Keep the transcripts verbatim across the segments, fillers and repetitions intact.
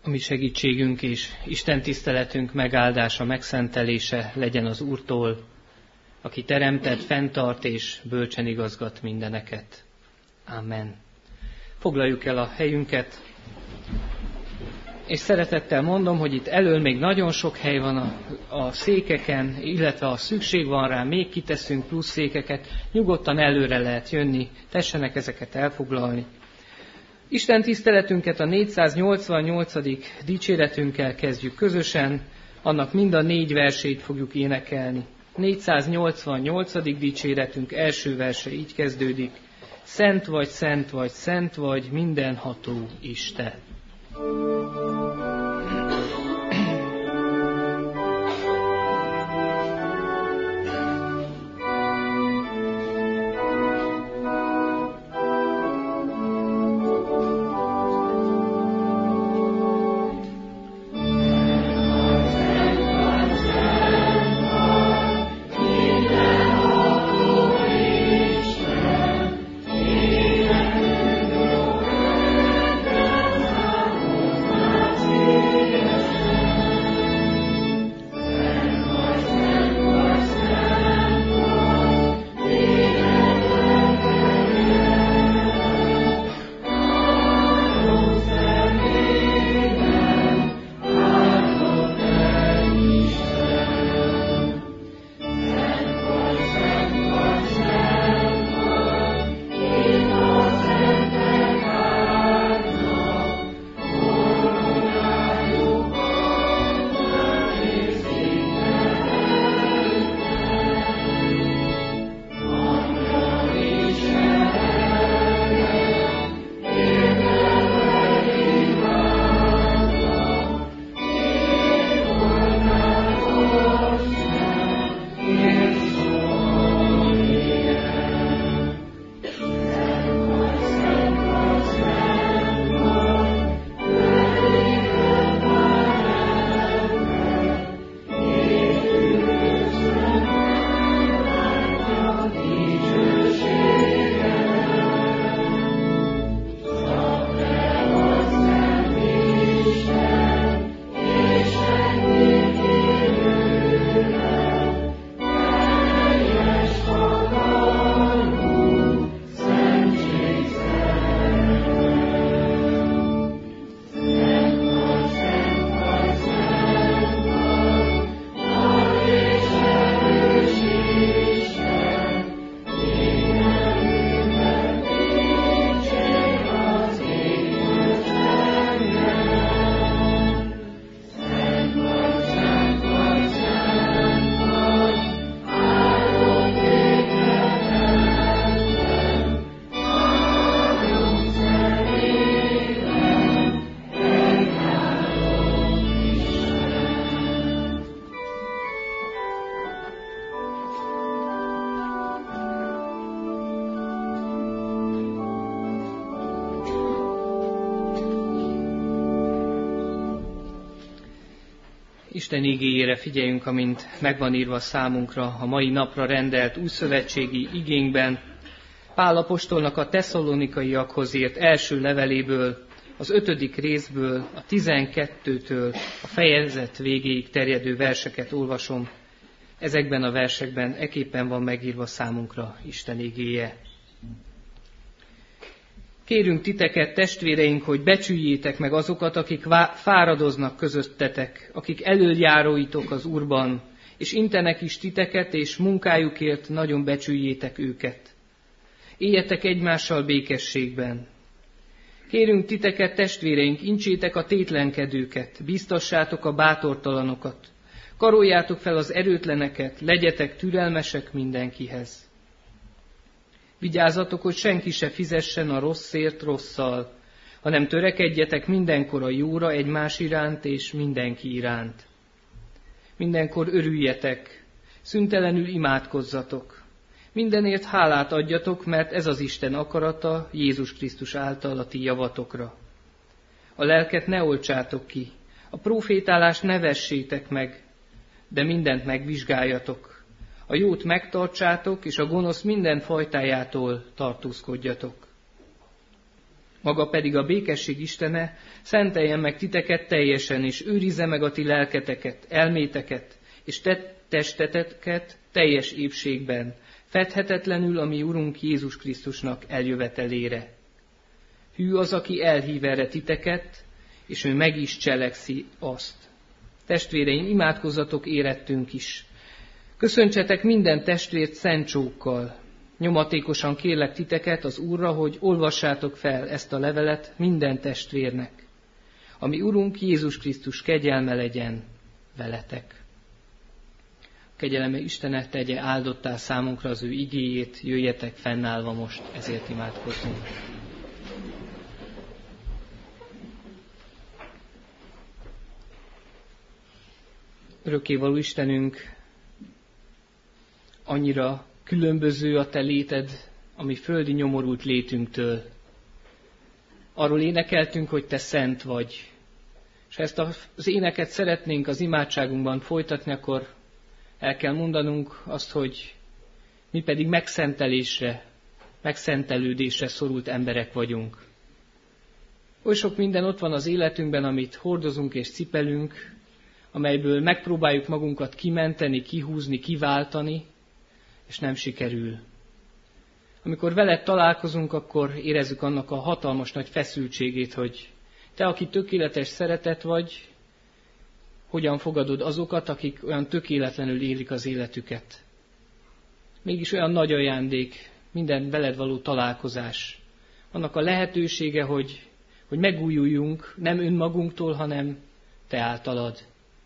A mi segítségünk és Isten tiszteletünk megáldása, megszentelése legyen az Úrtól, aki teremtett, fenntart és bölcsen igazgat mindeneket. Amen. Foglaljuk el a helyünket, és szeretettel mondom, hogy itt elől még nagyon sok hely van a, a székeken, illetve ha szükség van rá, még kiteszünk plusz székeket, nyugodtan előre lehet jönni, tessenek ezeket elfoglalni. Isten tiszteletünket a négyszáznyolcvannyolcadik dicséretünkkel kezdjük közösen, annak mind a négy versét fogjuk énekelni. négyszáznyolcvannyolcadik dicséretünk első verse így kezdődik: Szent vagy, szent vagy, szent vagy, mindenható Isten. Isten igéjére figyeljünk, amint megvan írva számunkra a mai napra rendelt újszövetségi igénkben. Pál apostolnak a tesszalonikaiakhoz írt első leveléből, az ötödik részből, a tizenkettőtől a fejezet végéig terjedő verseket olvasom. Ezekben a versekben eképpen van megírva számunkra Isten igéje. Kérünk titeket, testvéreink, hogy becsüljétek meg azokat, akik fáradoznak közöttetek, akik elöljáróitok az Úrban, és intenek is titeket, és munkájukért nagyon becsüljétek őket. Éljetek egymással békességben. Kérünk titeket, testvéreink, incsétek a tétlenkedőket, bíztassátok a bátortalanokat, karoljátok fel az erőtleneket, legyetek türelmesek mindenkihez. Vigyázzatok, hogy senki se fizessen a rosszért rosszal, hanem törekedjetek mindenkor a jóra egymás iránt és mindenki iránt. Mindenkor örüljetek, szüntelenül imádkozzatok. Mindenért hálát adjatok, mert ez az Isten akarata Jézus Krisztus által a ti javatokra. A lelket ne oltsátok ki, a prófétálást ne vessétek meg, de mindent megvizsgáljatok. A jót megtartsátok, és a gonosz minden fajtájától tartózkodjatok. Maga pedig a békesség Istene szenteljen meg titeket teljesen, és őrizze meg a ti lelketeket, elméteket, és te testeteket teljes épségben, fedhetetlenül a mi Urunk Jézus Krisztusnak eljövetelére. Hű az, aki elhív erre titeket, és ő meg is cselekszi azt. Testvéreim, imádkozzatok érettünk is. Köszöntsetek minden testvért szent csókkal. Nyomatékosan kérlek titeket az Úrra, hogy olvassátok fel ezt a levelet minden testvérnek. Ami Urunk Jézus Krisztus kegyelme legyen veletek. A kegyelme Istene tegye áldottá számunkra az ő igéjét, jöjjetek fennállva most, ezért imádkozzunk. Örökkévaló Istenünk, annyira különböző a te léted, ami földi nyomorult létünktől. Arról énekeltünk, hogy te szent vagy. És ha ezt az éneket szeretnénk az imádságunkban folytatni, akkor el kell mondanunk azt, hogy mi pedig megszentelésre, megszentelődésre szorult emberek vagyunk. Oly sok minden ott van az életünkben, amit hordozunk és cipelünk, amelyből megpróbáljuk magunkat kimenteni, kihúzni, kiváltani, és nem sikerül. Amikor veled találkozunk, akkor érezzük annak a hatalmas nagy feszültségét, hogy te, aki tökéletes szeretet vagy, hogyan fogadod azokat, akik olyan tökéletlenül élik az életüket. Mégis olyan nagy ajándék minden veled való találkozás. Annak a lehetősége, hogy, hogy megújuljunk, nem önmagunktól, hanem te általad.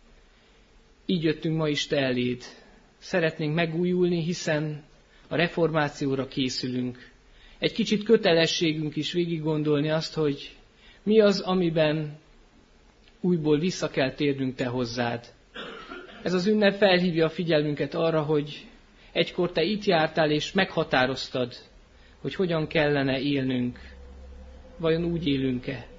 Így jöttünk ma is te eléd. Szeretnénk megújulni, hiszen a reformációra készülünk. Egy kicsit kötelességünk is végig gondolni azt, hogy mi az, amiben újból vissza kell térnünk te hozzád. Ez az ünnep felhívja a figyelmünket arra, hogy egykor te itt jártál és meghatároztad, hogy hogyan kellene élnünk. Vajon úgy élünk-e?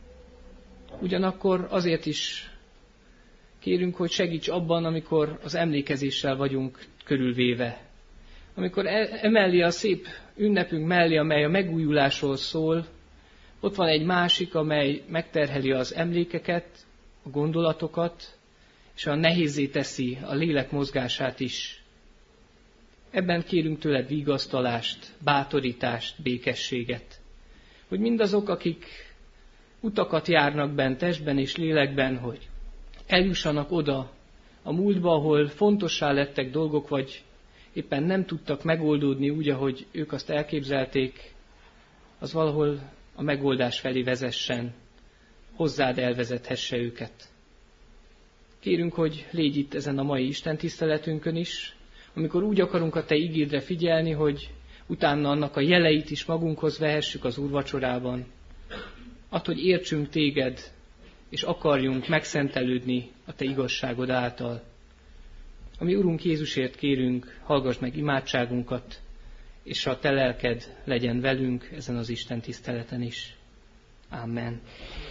Ugyanakkor azért is kérünk, hogy segíts abban, amikor az emlékezéssel vagyunk körülvéve. Amikor emellé a szép ünnepünk mellé, amely a megújulásról szól, ott van egy másik, amely megterheli az emlékeket, a gondolatokat, és olyan nehézzé teszi a lélek mozgását is. Ebben kérünk tőled vigasztalást, bátorítást, békességet. Hogy mindazok, akik utakat járnak bent testben és lélekben, hogy eljussanak oda a múltba, ahol fontossá lettek dolgok, vagy éppen nem tudtak megoldódni úgy, ahogy ők azt elképzelték, az valahol a megoldás felé vezessen, hozzád elvezethesse őket. Kérünk, hogy légy itt ezen a mai Isten tiszteletünkön is, amikor úgy akarunk a te igédre figyelni, hogy utána annak a jeleit is magunkhoz vehessük az úrvacsorában. Add, hogy értsünk téged, és akarjunk megszentelődni a te igazságod által. Ami Urunk Jézusért kérünk, hallgass meg imádságunkat, és a te lelked legyen velünk ezen az Isten tiszteleten is. Amen.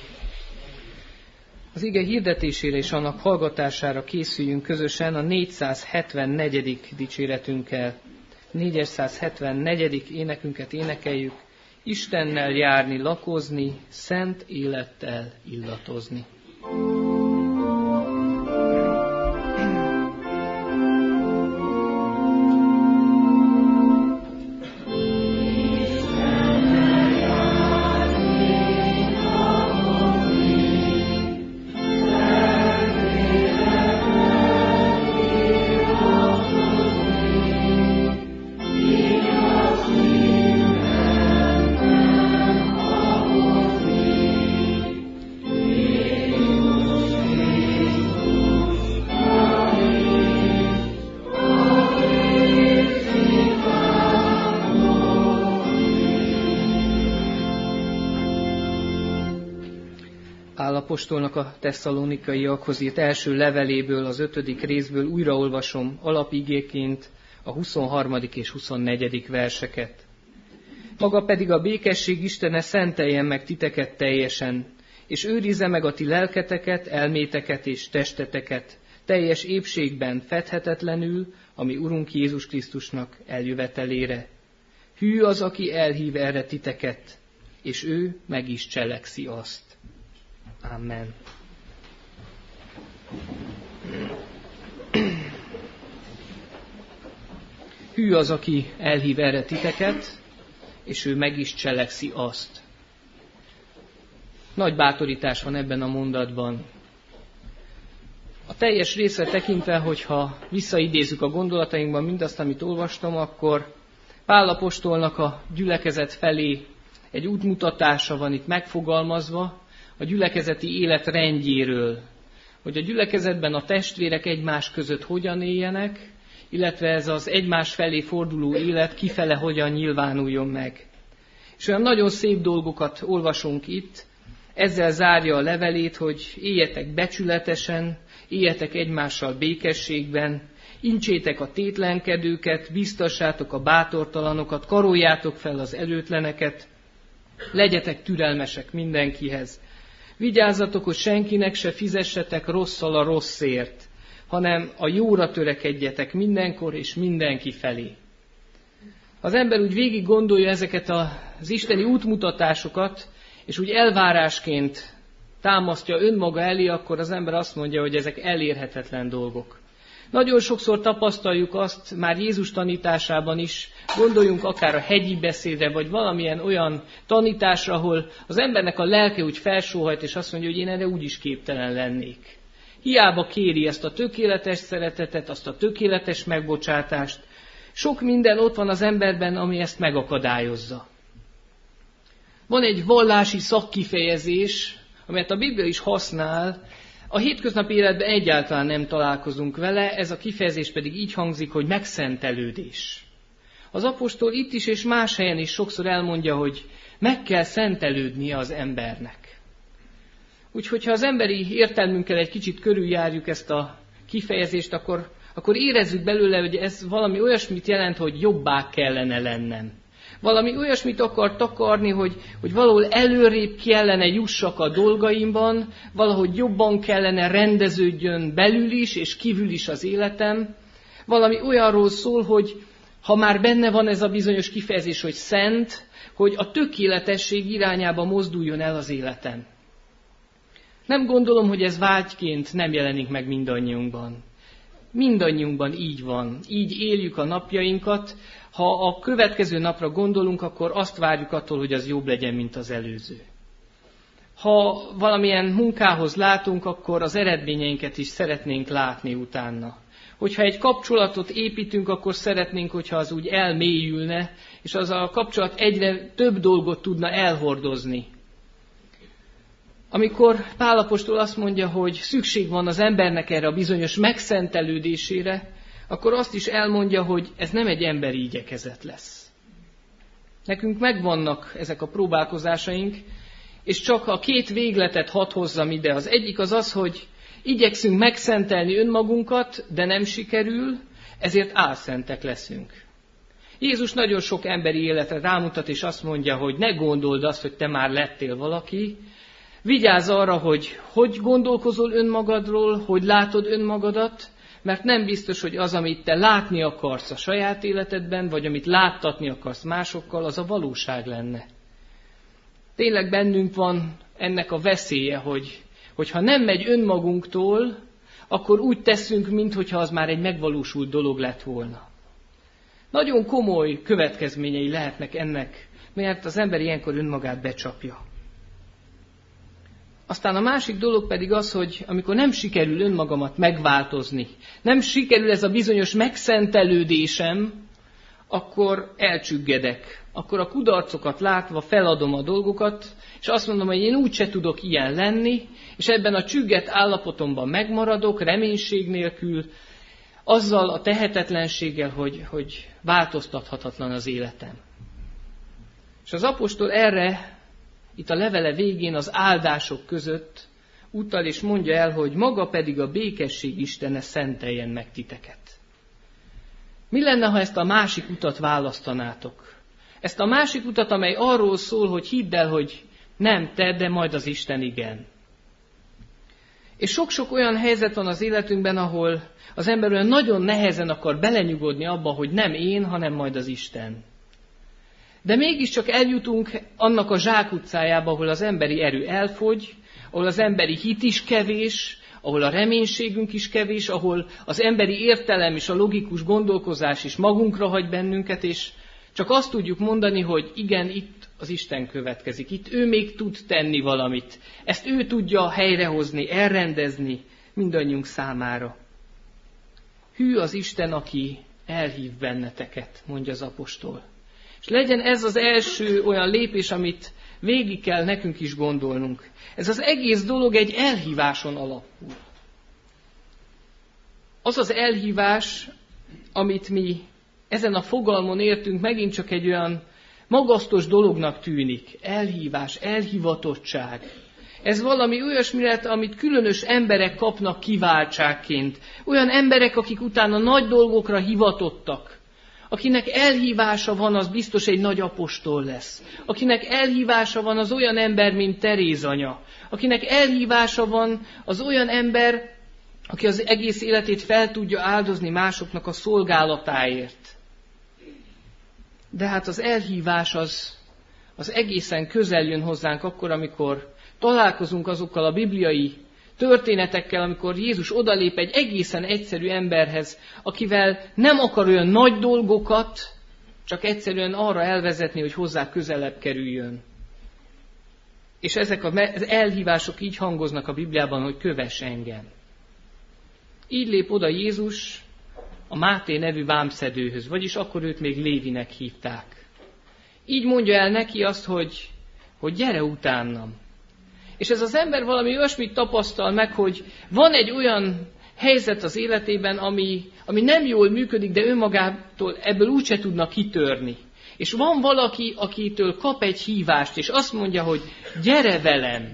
Az ige hirdetésére és annak hallgatására készüljünk közösen a négyszázhetvennegyedik dicséretünkkel. négyszázhetvennegyedik énekünket énekeljük, Istennel járni, lakozni, szent élettel illatozni. Apostolnak a tesszalonikaiakhoz írt első leveléből, az ötödik részből újraolvasom alapigéként a huszonharmadik és huszonnegyedik verseket. Maga pedig a békesség Istene szenteljen meg titeket teljesen, és őrizze meg a ti lelketeket, elméteket és testeteket, teljes épségben fedhetetlenül, ami Urunk Jézus Krisztusnak eljövetelére. Hű az, aki elhív erre titeket, és ő meg is cselekszi azt. Amen. Hű az, aki elhív erre titeket, és ő meg is cselekszi azt. Nagy bátorítás van ebben a mondatban. A teljes részre tekintve, hogyha visszaidézzük a gondolatainkban mindazt, amit olvastam, akkor Pál apostolnak a gyülekezet felé egy útmutatása van itt megfogalmazva, a gyülekezeti élet rendjéről, hogy a gyülekezetben a testvérek egymás között hogyan éljenek, illetve ez az egymás felé forduló élet kifele hogyan nyilvánuljon meg. És olyan nagyon szép dolgokat olvasunk itt, ezzel zárja a levelét, hogy éljetek becsületesen, éljetek egymással békességben, incsétek a tétlenkedőket, biztassátok a bátortalanokat, karoljátok fel az előtleneket, legyetek türelmesek mindenkihez. Vigyázzatok, hogy senkinek se fizessetek rosszal a rosszért, hanem a jóra törekedjetek mindenkor és mindenki felé. Az ember úgy végig gondolja ezeket az isteni útmutatásokat, és úgy elvárásként támasztja önmaga elé, akkor az ember azt mondja, hogy ezek elérhetetlen dolgok. Nagyon sokszor tapasztaljuk azt, már Jézus tanításában is, gondoljunk akár a hegyi beszédre, vagy valamilyen olyan tanításra, ahol az embernek a lelke úgy felsóhajt, és azt mondja, hogy én erre úgyis képtelen lennék. Hiába kéri ezt a tökéletes szeretetet, azt a tökéletes megbocsátást. Sok minden ott van az emberben, ami ezt megakadályozza. Van egy vallási szakkifejezés, amelyet a Biblia is használ, a hétköznapi életben egyáltalán nem találkozunk vele, ez a kifejezés pedig így hangzik, hogy megszentelődés. Az apostol itt is és más helyen is sokszor elmondja, hogy meg kell szentelődnie az embernek. Úgyhogy ha az emberi értelmünkkel egy kicsit körüljárjuk ezt a kifejezést, akkor, akkor érezzük belőle, hogy ez valami olyasmit jelent, hogy jobbá kellene lennem. Valami olyasmit akar takarni, hogy, hogy valahol előrébb kellene jussak a dolgaimban, valahogy jobban kellene rendeződjön belül is és kívül is az életem. Valami olyanról szól, hogy ha már benne van ez a bizonyos kifejezés, hogy szent, hogy a tökéletesség irányába mozduljon el az életem. Nem gondolom, hogy ez vágyként nem jelenik meg mindannyiunkban. Mindannyiunkban így van. Így éljük a napjainkat. Ha a következő napra gondolunk, akkor azt várjuk attól, hogy az jobb legyen, mint az előző. Ha valamilyen munkához látunk, akkor az eredményeinket is szeretnénk látni utána. Hogyha egy kapcsolatot építünk, akkor szeretnénk, hogyha az úgy elmélyülne, és az a kapcsolat egyre több dolgot tudna elhordozni. Amikor Pál apostol azt mondja, hogy szükség van az embernek erre a bizonyos megszentelődésére, akkor azt is elmondja, hogy ez nem egy emberi igyekezet lesz. Nekünk megvannak ezek a próbálkozásaink, és csak a két végletet hadd hozzam ide. Az egyik az az, hogy igyekszünk megszentelni önmagunkat, de nem sikerül, ezért álszentek leszünk. Jézus nagyon sok emberi életre rámutat, és azt mondja, hogy ne gondold azt, hogy te már lettél valaki. Vigyázz arra, hogy hogy gondolkozol önmagadról, hogy látod önmagadat, mert nem biztos, hogy az, amit te látni akarsz a saját életedben, vagy amit láttatni akarsz másokkal, az a valóság lenne. Tényleg bennünk van ennek a veszélye, hogy, hogyha nem megy önmagunktól, akkor úgy teszünk, mintha az már egy megvalósult dolog lett volna. Nagyon komoly következményei lehetnek ennek, mert az ember ilyenkor önmagát becsapja. Aztán a másik dolog pedig az, hogy amikor nem sikerül önmagamat megváltozni, nem sikerül ez a bizonyos megszentelődésem, akkor elcsüggedek. Akkor a kudarcokat látva feladom a dolgokat, és azt mondom, hogy én úgyse tudok ilyen lenni, és ebben a csüggett állapotomban megmaradok, reménység nélkül, azzal a tehetetlenséggel, hogy, hogy változtathatatlan az életem. És az apostol erre, itt a levele végén az áldások között utal és mondja el, hogy maga pedig a békesség Istene szenteljen meg titeket. Mi lenne, ha ezt a másik utat választanátok? Ezt a másik utat, amely arról szól, hogy hidd el, hogy nem te, de majd az Isten igen. És sok-sok olyan helyzet van az életünkben, ahol az ember olyan nagyon nehezen akar belenyugodni abba, hogy nem én, hanem majd az Isten. De mégiscsak eljutunk annak a zsákutcájába, ahol az emberi erő elfogy, ahol az emberi hit is kevés, ahol a reménységünk is kevés, ahol az emberi értelem és a logikus gondolkozás is magunkra hagy bennünket, és csak azt tudjuk mondani, hogy igen, itt az Isten következik, itt ő még tud tenni valamit. Ezt ő tudja helyrehozni, elrendezni mindannyiunk számára. Hű az Isten, aki elhív benneteket, mondja az apostol. És legyen ez az első olyan lépés, amit végig kell nekünk is gondolnunk. Ez az egész dolog egy elhíváson alapul. Az az elhívás, amit mi ezen a fogalmon értünk, megint csak egy olyan magasztos dolognak tűnik. Elhívás, elhivatottság. Ez valami olyasmi lehet, amit különös emberek kapnak kiváltságként. Olyan emberek, akik utána nagy dolgokra hivatottak. Akinek elhívása van, az biztos egy nagy apostol lesz. Akinek elhívása van, az olyan ember, mint Teréz anya. Akinek elhívása van, az olyan ember, aki az egész életét fel tudja áldozni másoknak a szolgálatáért. De hát az elhívás az, az egészen közel jön hozzánk akkor, amikor találkozunk azokkal a bibliai történetekkel, amikor Jézus odalép egy egészen egyszerű emberhez, akivel nem akar olyan nagy dolgokat, csak egyszerűen arra elvezetni, hogy hozzá közelebb kerüljön. És ezek az elhívások így hangoznak a Bibliában, hogy kövess engem. Így lép oda Jézus a Máté nevű vámszedőhöz, vagyis akkor őt még Lévinek hívták. Így mondja el neki azt, hogy, hogy gyere utánam. És ez az ember valami olyasmit tapasztal meg, hogy van egy olyan helyzet az életében, ami, ami nem jól működik, de önmagától ebből úgyse tudna kitörni. És van valaki, akitől kap egy hívást, és azt mondja, hogy gyere velem.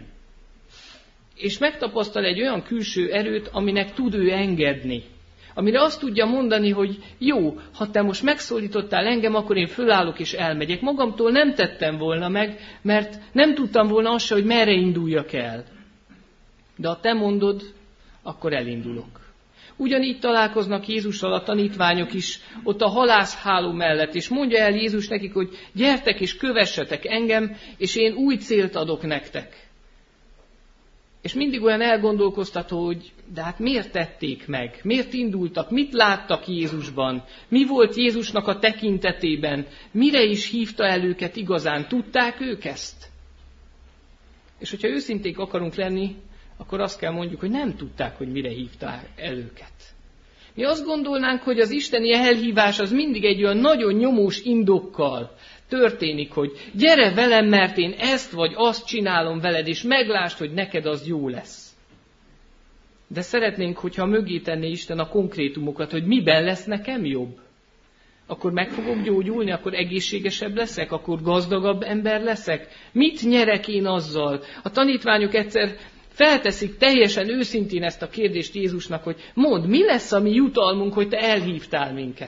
És megtapasztal egy olyan külső erőt, aminek tud ő engedni. Amire azt tudja mondani, hogy jó, ha te most megszólítottál engem, akkor én fölállok és elmegyek. Magamtól nem tettem volna meg, mert nem tudtam volna azt se, hogy merre induljak el. De ha te mondod, akkor elindulok. Ugyanígy találkoznak Jézussal a tanítványok is, ott a halászháló mellett, és mondja el Jézus nekik, hogy gyertek és kövessetek engem, és én új célt adok nektek. És mindig olyan elgondolkoztató, hogy de hát miért tették meg? Miért indultak? Mit láttak Jézusban? Mi volt Jézusnak a tekintetében? Mire is hívta el őket igazán? Tudták ők ezt? És hogyha őszinték akarunk lenni, akkor azt kell mondjuk, hogy nem tudták, hogy mire hívták el őket. Mi azt gondolnánk, hogy az isteni elhívás az mindig egy olyan nagyon nyomós indokkal történik, hogy gyere velem, mert én ezt vagy azt csinálom veled, és meglásd, hogy neked az jó lesz. De szeretnénk, hogyha mögé tenné Isten a konkrétumokat, hogy miben lesz nekem jobb. Akkor meg fogok gyógyulni, akkor egészségesebb leszek, akkor gazdagabb ember leszek. Mit nyerek én azzal? A tanítványok egyszer felteszik teljesen őszintén ezt a kérdést Jézusnak, hogy mondd, mi lesz a mi jutalmunk, hogy te elhívtál minket?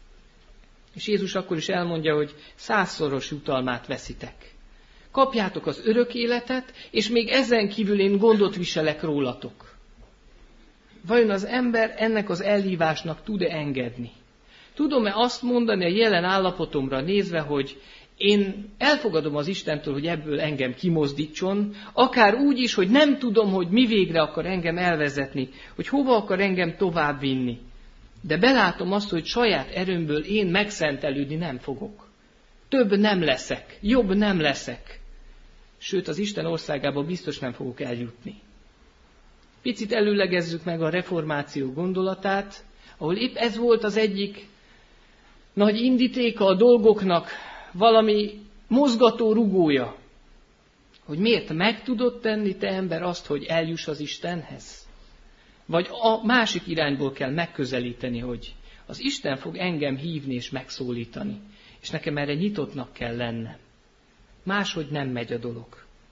És Jézus akkor is elmondja, hogy százszoros jutalmát veszitek. Kapjátok az örök életet, és még ezen kívül én gondot viselek rólatok. Vajon az ember ennek az elhívásnak tud-e engedni? Tudom-e azt mondani a jelen állapotomra nézve, hogy én elfogadom az Istentől, hogy ebből engem kimozdítson, akár úgy is, hogy nem tudom, hogy mi végre akar engem elvezetni, hogy hova akar engem tovább vinni. De belátom azt, hogy saját erőmből én megszentelődni nem fogok. Több nem leszek, jobb nem leszek. Sőt, az Isten országába biztos nem fogok eljutni. Picit előlegezzük meg a reformáció gondolatát, ahol épp ez volt az egyik nagy indítéka a dolgoknak, valami mozgató rugója, hogy miért meg tudod tenni te ember azt, hogy eljuss az Istenhez? Vagy a másik irányból kell megközelíteni, hogy az Isten fog engem hívni és megszólítani, és nekem erre nyitottnak kell lennem. Máshogy nem megy a dolog.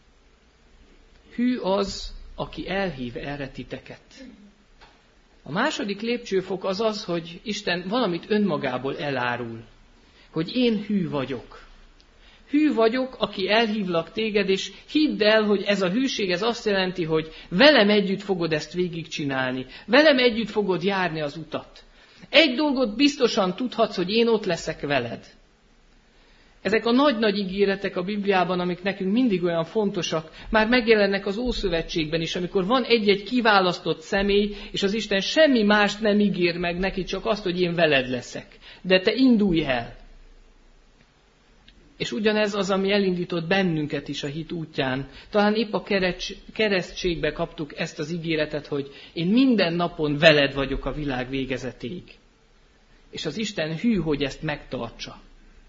Hű az, aki elhív erre titeket. A második lépcsőfok az az, hogy Isten valamit önmagából elárul, hogy én hű vagyok. Hű vagyok, aki elhívlak téged, és hidd el, hogy ez a hűség, ez azt jelenti, hogy velem együtt fogod ezt végigcsinálni. Velem együtt fogod járni az utat. Egy dolgot biztosan tudhatsz, hogy én ott leszek veled. Ezek a nagy-nagy ígéretek a Bibliában, amik nekünk mindig olyan fontosak, már megjelennek az Ószövetségben is, amikor van egy-egy kiválasztott személy, és az Isten semmi mást nem ígér meg neki, csak azt, hogy én veled leszek. De te indulj el. És ugyanez az, ami elindított bennünket is a hit útján. Talán épp a keresztségbe kaptuk ezt az ígéretet, hogy én minden napon veled vagyok a világ végezetéig. És az Isten hű, hogy ezt megtartsa.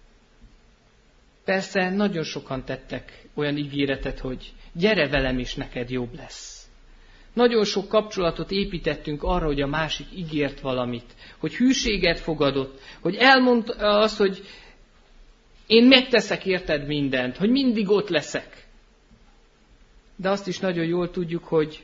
Persze nagyon sokan tettek olyan ígéretet, hogy gyere velem, és neked jobb lesz. Nagyon sok kapcsolatot építettünk arra, hogy a másik ígért valamit, hogy hűséget fogadott, hogy elmondta azt, hogy én megteszek érted mindent, hogy mindig ott leszek. De azt is nagyon jól tudjuk, hogy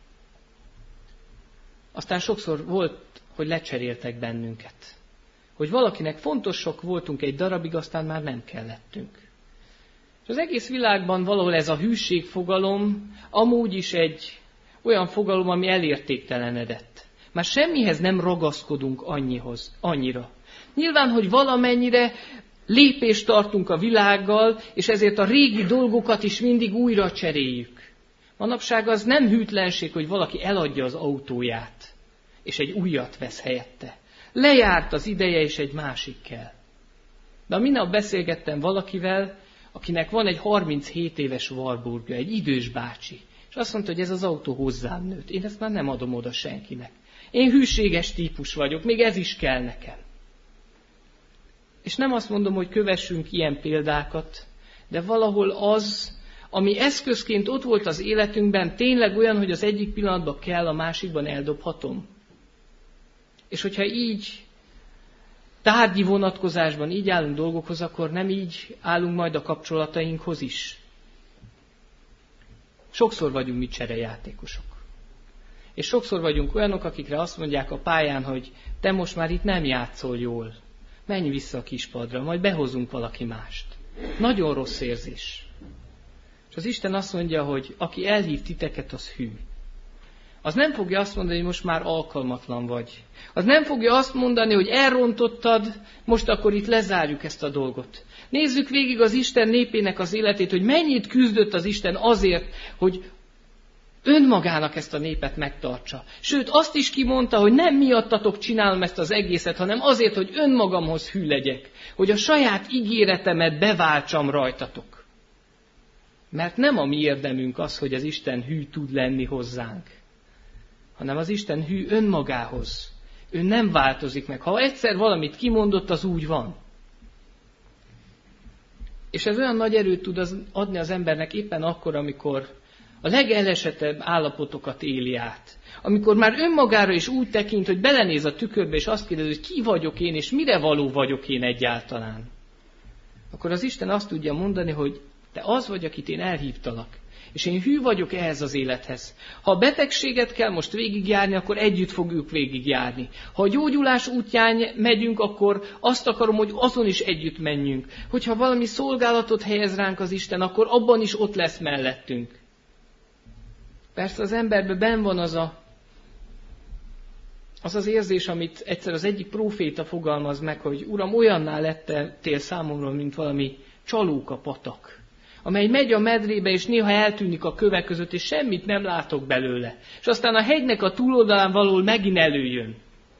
aztán sokszor volt, hogy lecseréltek bennünket. Hogy valakinek fontosak voltunk egy darabig, aztán már nem kellettünk. És az egész világban valahol ez a hűség fogalom amúgy is egy olyan fogalom, ami elértéktelenedett. Már semmihez nem ragaszkodunk annyihoz, annyira. Nyilván, hogy valamennyire lépést tartunk a világgal, és ezért a régi dolgokat is mindig újra cseréljük. Manapság az nem hűtlenség, hogy valaki eladja az autóját, és egy újat vesz helyette. Lejárt az ideje, és egy másik kell. De a minap beszélgettem valakivel, akinek van egy harminchét éves Warburgja, egy idős bácsi, és azt mondta, hogy ez az autó hozzám nőtt. Én ezt már nem adom oda senkinek. Én hűséges típus vagyok, még ez is kell nekem. És nem azt mondom, hogy kövessünk ilyen példákat, de valahol az, ami eszközként ott volt az életünkben, tényleg olyan, hogy az egyik pillanatban kell, a másikban eldobhatom. És hogyha így tárgyi vonatkozásban így állunk dolgokhoz, akkor nem így állunk majd a kapcsolatainkhoz is. Sokszor vagyunk mi cserejátékosok. És sokszor vagyunk olyanok, akikre azt mondják a pályán, hogy te most már itt nem játszol jól. Menj vissza a kispadra, majd behozunk valaki mást. Nagyon rossz érzés. És az Isten azt mondja, hogy aki elhív titeket, az hű. Az nem fogja azt mondani, hogy most már alkalmatlan vagy. Az nem fogja azt mondani, hogy elrontottad, most akkor itt lezárjuk ezt a dolgot. Nézzük végig az Isten népének az életét, hogy mennyit küzdött az Isten azért, hogy önmagának ezt a népet megtartsa. Sőt, azt is kimondta, hogy nem miattatok csinálom ezt az egészet, hanem azért, hogy önmagamhoz hű legyek. Hogy a saját ígéretemet beváltsam rajtatok. Mert nem a mi érdemünk az, hogy az Isten hű tud lenni hozzánk, hanem az Isten hű önmagához. Ő nem változik meg. Ha egyszer valamit kimondott, az úgy van. És ez olyan nagy erőt tud az adni az embernek éppen akkor, amikor a legelesettebb állapotokat éli át. Amikor már önmagára is úgy tekint, hogy belenéz a tükörbe, és azt kérdezi, hogy ki vagyok én, és mire való vagyok én egyáltalán. Akkor az Isten azt tudja mondani, hogy te az vagy, akit én elhívtalak. És én hű vagyok ehhez az élethez. Ha a betegséget kell most végigjárni, akkor együtt fogjuk végigjárni. Ha a gyógyulás útján megyünk, akkor azt akarom, hogy azon is együtt menjünk. Hogyha valami szolgálatot helyez ránk az Isten, akkor abban is ott lesz mellettünk. Persze az emberben benn van az a, az az érzés, amit egyszer az egyik próféta fogalmaz meg, hogy Uram, olyanná lettél számomra, mint valami csalóka patak, amely megy a medrébe, és néha eltűnik a kövek között, és semmit nem látok belőle. És aztán a hegynek a túloldalán valahol megint előjön.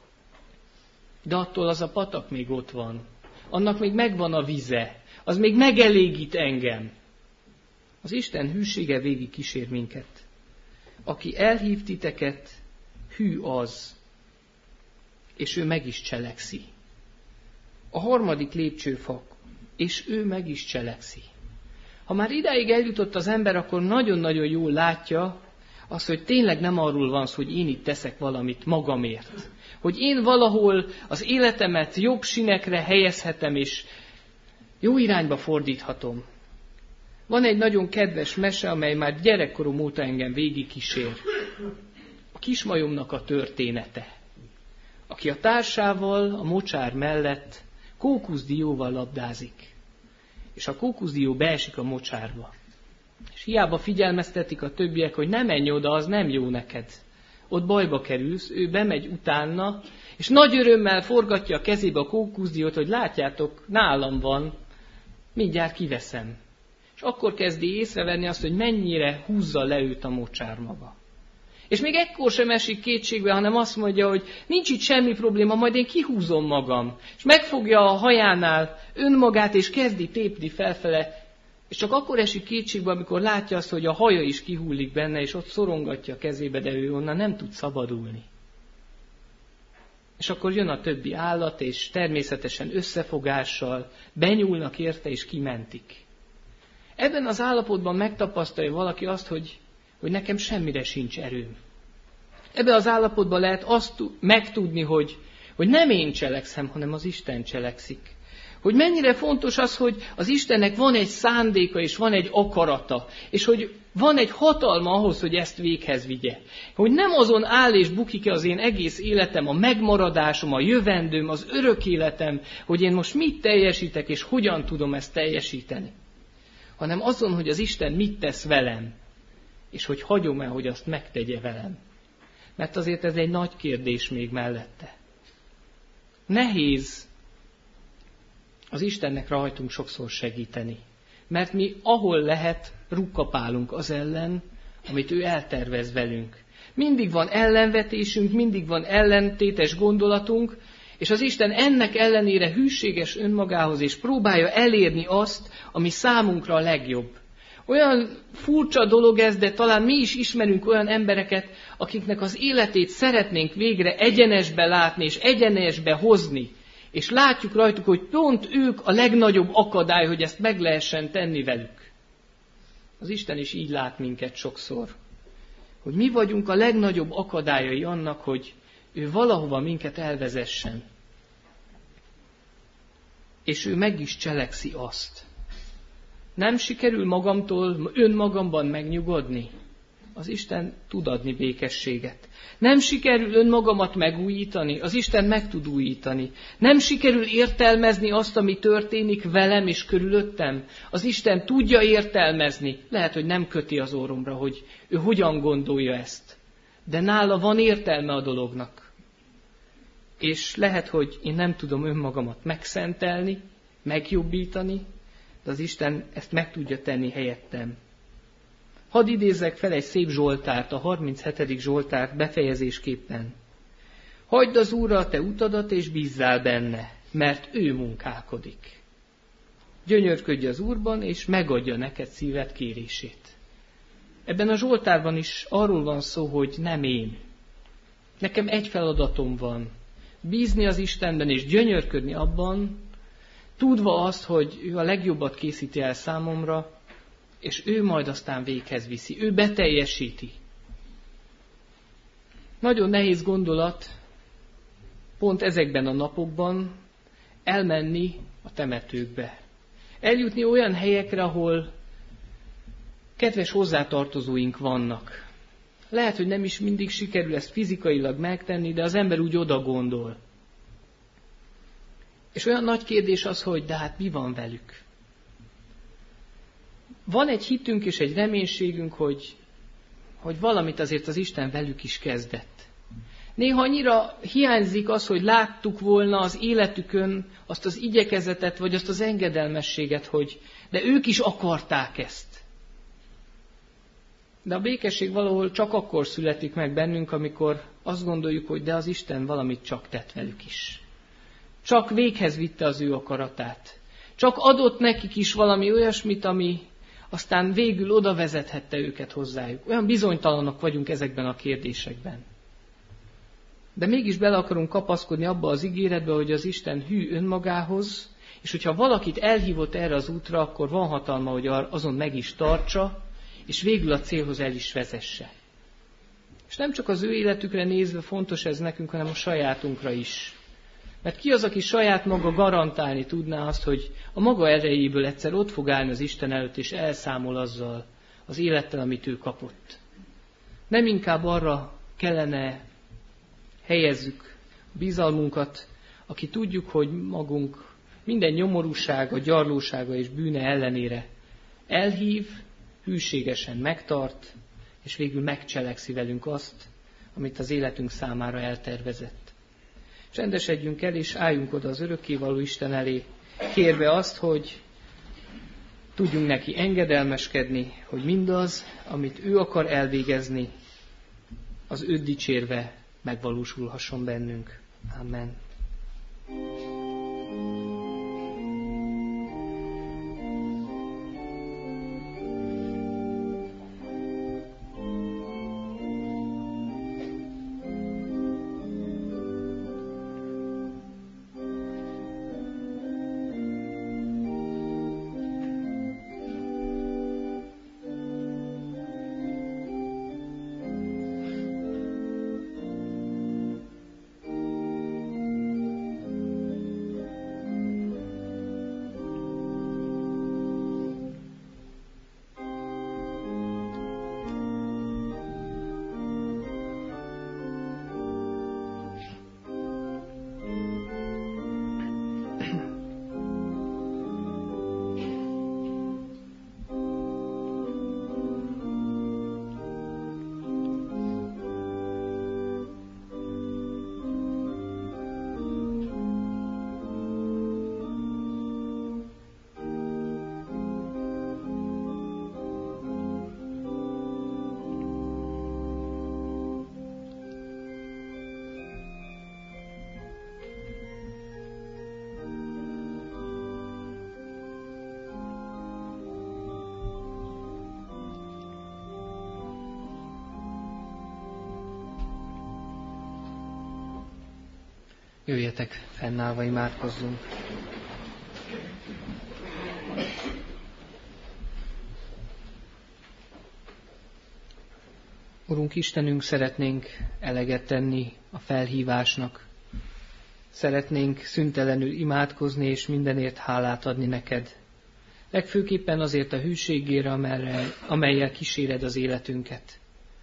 De attól az a patak még ott van. Annak még megvan a vize. Az még megelégít engem. Az Isten hűsége végig kísér minket. Aki elhív titeket, hű az, és ő meg is cselekszi. A harmadik lépcsőfok, és ő meg is cselekszi. Ha már idáig eljutott az ember, akkor nagyon-nagyon jól látja azt, hogy tényleg nem arról van szó, hogy én itt teszek valamit magamért. Hogy én valahol az életemet jobb sinekre helyezhetem, és jó irányba fordíthatom. Van egy nagyon kedves mese, amely már gyerekkorom óta engem végigkísér. A kismajomnak a története. Aki a társával a mocsár mellett kókuszdióval labdázik. És a kókuszdió beesik a mocsárba. És hiába figyelmeztetik a többiek, hogy ne menj oda, az nem jó neked. Ott bajba kerülsz, ő bemegy utána, és nagy örömmel forgatja a kezébe a kókuszdiót, hogy látjátok, nálam van, mindjárt kiveszem. És akkor kezdi észrevenni azt, hogy mennyire húzza le őt a mocsár maga. És még ekkor sem esik kétségbe, hanem azt mondja, hogy nincs itt semmi probléma, majd én kihúzom magam. És megfogja a hajánál önmagát, és kezdi tépni felfele. És csak akkor esik kétségbe, amikor látja azt, hogy a haja is kihullik benne, és ott szorongatja a kezébe, de ő onnan nem tud szabadulni. És akkor jön a többi állat, és természetesen összefogással benyúlnak érte, és kimentik. Ebben az állapotban megtapasztalja valaki azt, hogy, hogy nekem semmire sincs erőm. Ebben az állapotban lehet azt megtudni, hogy, hogy nem én cselekszem, hanem az Isten cselekszik. Hogy mennyire fontos az, hogy az Istennek van egy szándéka, és van egy akarata, és hogy van egy hatalma ahhoz, hogy ezt véghez vigye. Hogy nem azon áll és bukik az én egész életem, a megmaradásom, a jövendőm, az örök életem, hogy én most mit teljesítek, és hogyan tudom ezt teljesíteni. Hanem azon, hogy az Isten mit tesz velem, és hogy hagyom-e, hogy azt megtegye velem. Mert azért ez egy nagy kérdés még mellette. Nehéz az Istennek rajtunk sokszor segíteni. Mert mi ahol lehet, rukkapálunk az ellen, amit ő eltervez velünk. Mindig van ellenvetésünk, mindig van ellentétes gondolatunk, és az Isten ennek ellenére hűséges önmagához, és próbálja elérni azt, ami számunkra a legjobb. Olyan furcsa dolog ez, de talán mi is ismerünk olyan embereket, akiknek az életét szeretnénk végre egyenesbe látni, és egyenesbe hozni. És látjuk rajtuk, hogy pont ők a legnagyobb akadály, hogy ezt meg lehessen tenni velük. Az Isten is így lát minket sokszor. Hogy mi vagyunk a legnagyobb akadályai annak, hogy ő valahova minket elvezessen. És ő meg is cselekszi azt. Nem sikerül magamtól, önmagamban megnyugodni? Az Isten tud adni békességet. Nem sikerül önmagamat megújítani? Az Isten meg tud újítani. Nem sikerül értelmezni azt, ami történik velem és körülöttem? Az Isten tudja értelmezni. Lehet, hogy nem köti az orromra, hogy ő hogyan gondolja ezt. De nála van értelme a dolognak. És lehet, hogy én nem tudom önmagamat megszentelni, megjobbítani, de az Isten ezt meg tudja tenni helyettem. Hadd idézzek fel egy szép zsoltárt, a harminchetedik zsoltárt befejezésképpen. Hagyd az Úrra a te utadat, és bízzál benne, mert ő munkálkodik. Gyönyörködj az Úrban, és megadja neked szíved kérését. Ebben a zsoltárban is arról van szó, hogy nem én. Nekem egy feladatom van. Bízni az Istenben, és gyönyörködni abban, tudva azt, hogy ő a legjobbat készíti el számomra, és ő majd aztán véghez viszi, ő beteljesíti. Nagyon nehéz gondolat pont ezekben a napokban elmenni a temetőkbe. Eljutni olyan helyekre, ahol kedves hozzátartozóink vannak. Lehet, hogy nem is mindig sikerül ezt fizikailag megtenni, de az ember úgy oda gondol. És olyan nagy kérdés az, hogy de hát mi van velük? Van egy hitünk és egy reménységünk, hogy, hogy valamit azért az Isten velük is kezdett. Néha annyira hiányzik az, hogy láttuk volna az életükön azt az igyekezetet, vagy azt az engedelmességet, hogy de ők is akarták ezt. De a békesség valahol csak akkor születik meg bennünk, amikor azt gondoljuk, hogy de az Isten valamit csak tett velük is. Csak véghez vitte az ő akaratát. Csak adott nekik is valami olyasmit, ami aztán végül oda vezethette őket hozzájuk. Olyan bizonytalanok vagyunk ezekben a kérdésekben. De mégis bele akarunk kapaszkodni abba az ígéretbe, hogy az Isten hű önmagához, és hogyha valakit elhívott erre az útra, akkor van hatalma, hogy azon meg is tartsa, és végül a célhoz el is vezesse. És nem csak az ő életükre nézve fontos ez nekünk, hanem a sajátunkra is. Mert ki az, aki saját maga garantálni tudná azt, hogy a maga erejéből egyszer ott fog állni az Isten előtt, és elszámol azzal az élettel, amit ő kapott. Nem inkább arra kellene helyezzük a bizalmunkat, aki tudjuk, hogy magunk minden nyomorúsága, gyarlósága és bűne ellenére elhív, hűségesen megtart, és végül megcselekszi velünk azt, amit az életünk számára eltervezett. Csendesedjünk el, és álljunk oda az örökkévaló Isten elé, kérve azt, hogy tudjunk neki engedelmeskedni, hogy mindaz, amit ő akar elvégezni, az őt dicsérve megvalósulhasson bennünk. Amen. Jöjjetek, fennállva imádkozzunk. Urunk Istenünk, szeretnénk eleget tenni a felhívásnak. Szeretnénk szüntelenül imádkozni és mindenért hálát adni neked. Legfőképpen azért a hűségére, amellyel kíséred az életünket.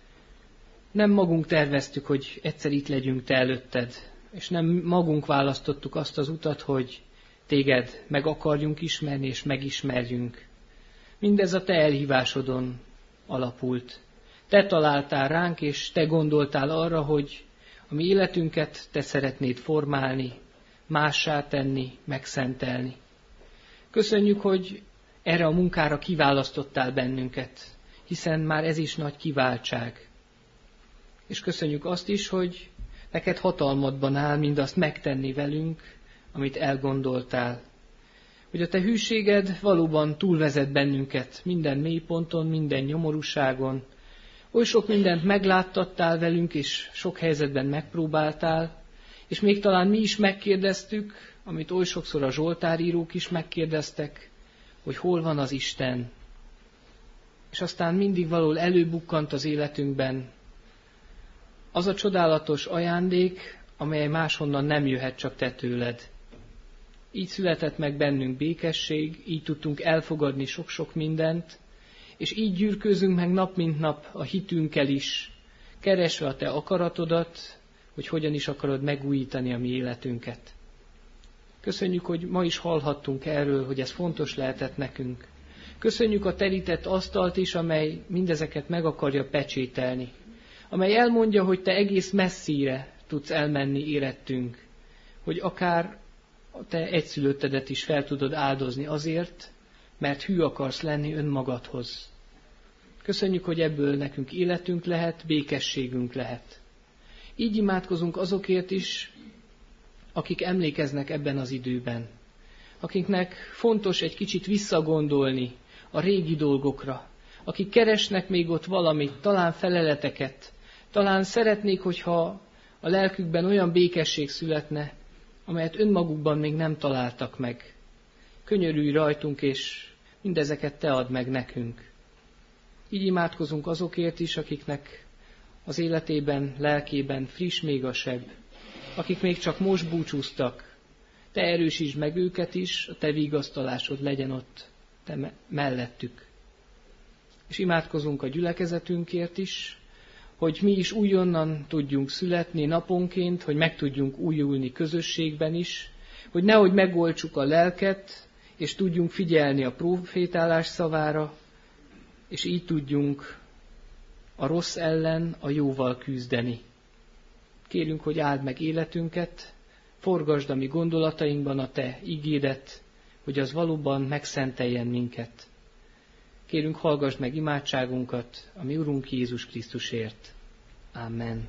Nem magunk terveztük, hogy egyszer itt legyünk te előtted, és nem magunk választottuk azt az utat, hogy téged meg akarjunk ismerni és megismerjünk. Mindez a te elhívásodon alapult. Te találtál ránk, és te gondoltál arra, hogy a mi életünket te szeretnéd formálni, mássá tenni, megszentelni. Köszönjük, hogy erre a munkára kiválasztottál bennünket, hiszen már ez is nagy kiváltság. És köszönjük azt is, hogy neked hatalmadban áll mindazt megtenni velünk, amit elgondoltál. Hogy a te hűséged valóban túlvezet bennünket minden mélyponton, minden nyomorúságon. Oly sok mindent megláttattál velünk, és sok helyzetben megpróbáltál, és még talán mi is megkérdeztük, amit oly sokszor a zsoltárírók is megkérdeztek, hogy hol van az Isten. És aztán mindig valahol előbukkant az életünkben az a csodálatos ajándék, amely máshonnan nem jöhet, csak te tőled. Így született meg bennünk békesség, így tudtunk elfogadni sok-sok mindent, és így gyűrkőzünk meg nap mint nap a hitünkkel is, keresve a te akaratodat, hogy hogyan is akarod megújítani a mi életünket. Köszönjük, hogy ma is hallhattunk erről, hogy ez fontos lehetett nekünk. Köszönjük a terített asztalt is, amely mindezeket meg akarja pecsételni, amely elmondja, hogy te egész messzire tudsz elmenni érettünk, hogy akár a te egyszülöttedet is fel tudod áldozni azért, mert hű akarsz lenni önmagadhoz. Köszönjük, hogy ebből nekünk életünk lehet, békességünk lehet. Így imádkozunk azokért is, akik emlékeznek ebben az időben, akiknek fontos egy kicsit visszagondolni a régi dolgokra, akik keresnek még ott valamit, talán feleleteket, talán szeretnék, hogyha a lelkükben olyan békesség születne, amelyet önmagukban még nem találtak meg. Könyörülj rajtunk, és mindezeket te add meg nekünk. Így imádkozunk azokért is, akiknek az életében, lelkében friss még a seb, akik még csak most búcsúztak. Te erősítsd meg őket is, a te vigasztalásod legyen ott te mellettük. És imádkozunk a gyülekezetünkért is, hogy mi is újonnan tudjunk születni naponként, hogy meg tudjunk újulni közösségben is, hogy nehogy megoltsuk a lelket, és tudjunk figyelni a profétálás szavára, és így tudjunk a rossz ellen a jóval küzdeni. Kérünk, hogy áld meg életünket, forgasd a mi gondolatainkban a te igédet, hogy az valóban megszenteljen minket. Kérünk, hallgass meg imádságunkat a mi Urunk Jézus Krisztusért. Amen.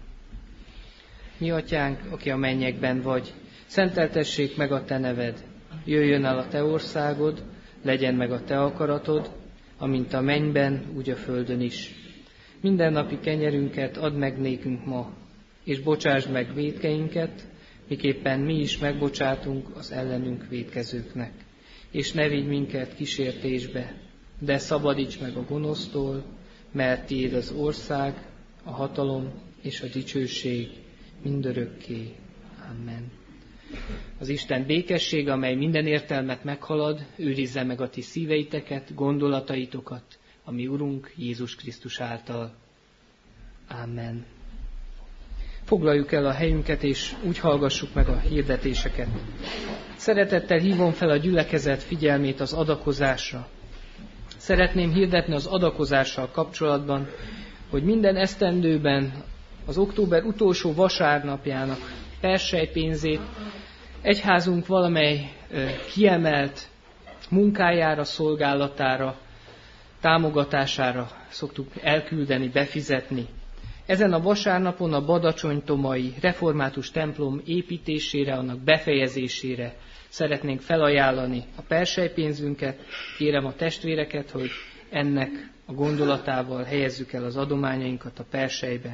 Mi atyánk, aki a mennyekben vagy, szenteltessék meg a te neved. Jöjjön el a te országod, legyen meg a te akaratod, amint a mennyben, úgy a földön is. Mindennapi kenyerünket add meg nékünk ma, és bocsásd meg vétkeinket, miképpen mi is megbocsátunk az ellenünk vétkezőknek. És ne vigy minket kísértésbe, de szabadíts meg a gonosztól, mert tiéd az ország, a hatalom és a dicsőség mindörökké. Amen. Az Isten békessége, amely minden értelmet meghalad, őrizze meg a ti szíveiteket, gondolataitokat, a mi Urunk Jézus Krisztus által. Amen. Foglaljuk el a helyünket, és úgy hallgassuk meg a hirdetéseket. Szeretettel hívom fel a gyülekezet figyelmét az adakozásra. Szeretném hirdetni az adakozással kapcsolatban, hogy minden esztendőben az október utolsó vasárnapjának perselypénzét egyházunk valamely kiemelt munkájára, szolgálatára, támogatására szoktuk elküldeni, befizetni. Ezen a vasárnapon a badacsonytomai református templom építésére, annak befejezésére szeretnénk felajánlani a perselypénzünket. Kérem a testvéreket, hogy ennek a gondolatával helyezzük el az adományainkat a perselybe.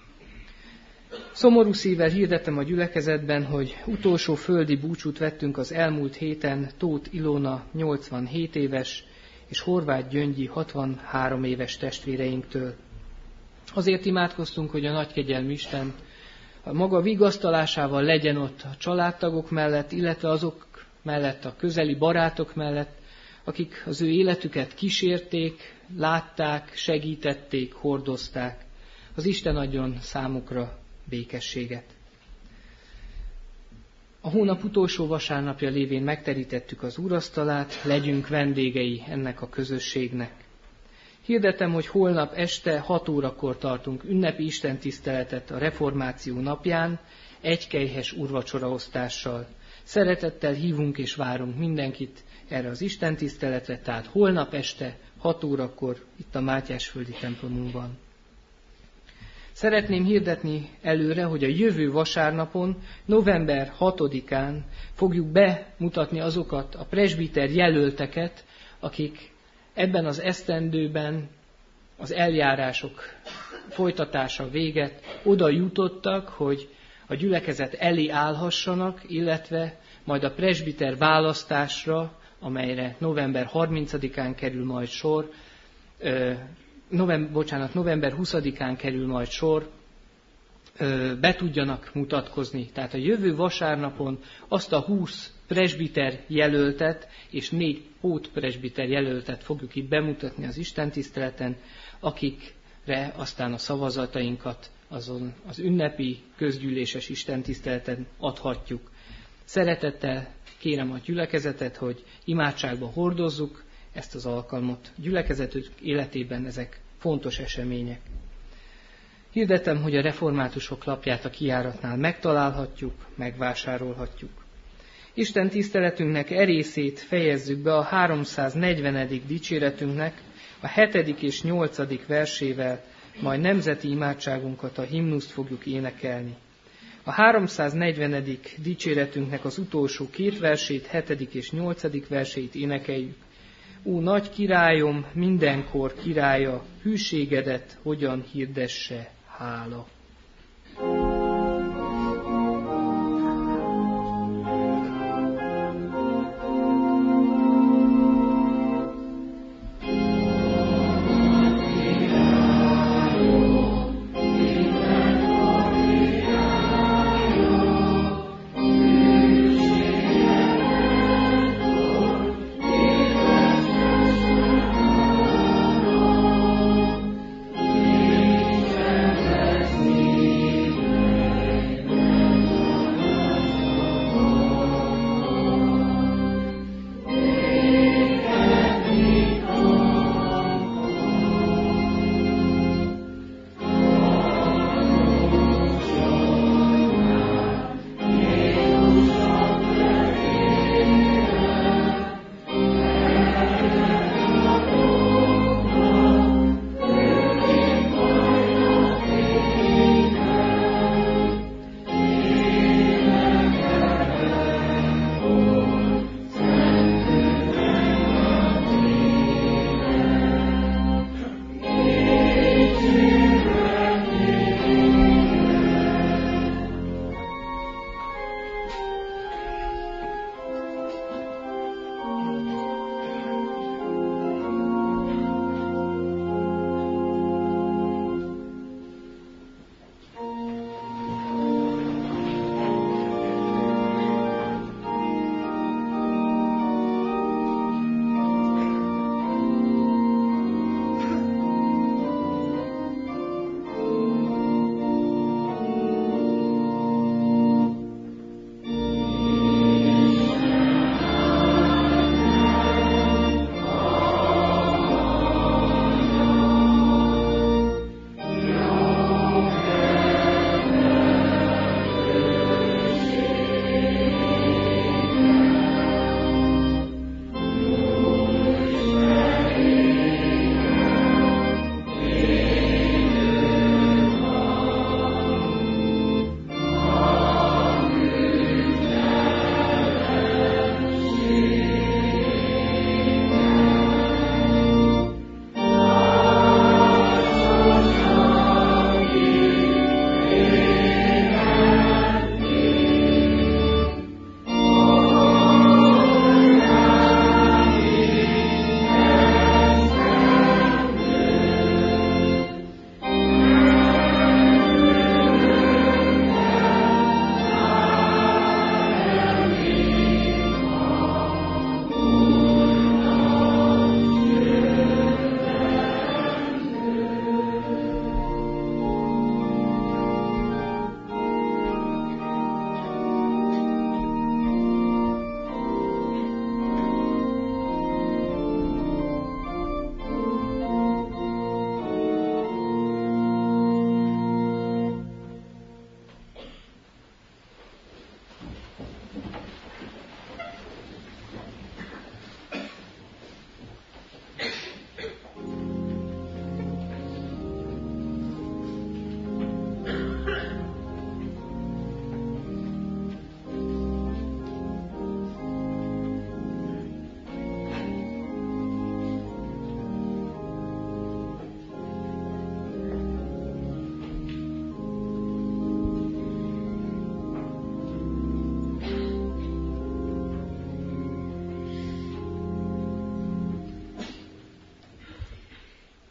Szomorú szívvel hirdetem a gyülekezetben, hogy utolsó földi búcsút vettünk az elmúlt héten Tóth Ilona nyolcvanhét éves és Horváth Gyöngyi hatvanhárom éves testvéreinktől. Azért imádkoztunk, hogy a nagykegyelmű Isten a maga vigasztalásával legyen ott a családtagok mellett, illetve azok mellett, a közeli barátok mellett, akik az ő életüket kísérték, látták, segítették, hordozták. Az Isten adjon számukra békességet. A hónap utolsó vasárnapja lévén megterítettük az úrasztalát, legyünk vendégei ennek a közösségnek. Hirdetem, hogy holnap este hat órakor tartunk ünnepi istentiszteletet a reformáció napján, egykelyhes úrvacsoraosztással. Szeretettel hívunk és várunk mindenkit erre az istentiszteletre, tehát holnap este hat órakor itt a Mátyásföldi templomunkban. Szeretném hirdetni előre, hogy a jövő vasárnapon, november hatodikán fogjuk bemutatni azokat a presbiter jelölteket, akik ebben az esztendőben az eljárások folytatása véget oda jutottak, hogy a gyülekezet elé állhassanak, illetve majd a presbiter választásra, amelyre november harmincadikán kerül majd sor, november, bocsánat, november huszadikán kerül majd sor, be tudjanak mutatkozni. Tehát a jövő vasárnapon azt a húsz presbiter jelöltet és négy pótpresbiter jelöltet fogjuk itt bemutatni az istentiszteleten, akikre aztán a szavazatainkat azon az ünnepi közgyűléses istentiszteleten adhatjuk. Szeretettel kérem a gyülekezetet, hogy imádságba hordozzuk ezt az alkalmat. Gyülekezetük életében ezek fontos események. Hirdetem, hogy a reformátusok lapját a kijáratnál megtalálhatjuk, megvásárolhatjuk. Isten tiszteletünknek e részét fejezzük be a háromszáznegyvenedik dicséretünknek a hetedik és nyolcadik versével, majd nemzeti imádságunkat, a himnuszt fogjuk énekelni. A háromszáznegyvenedik dicséretünknek az utolsó két versét, hetedik és nyolcadik versét énekeljük. Ó, nagy királyom, mindenkor királya, hűségedet hogyan hirdesse, hála. Me.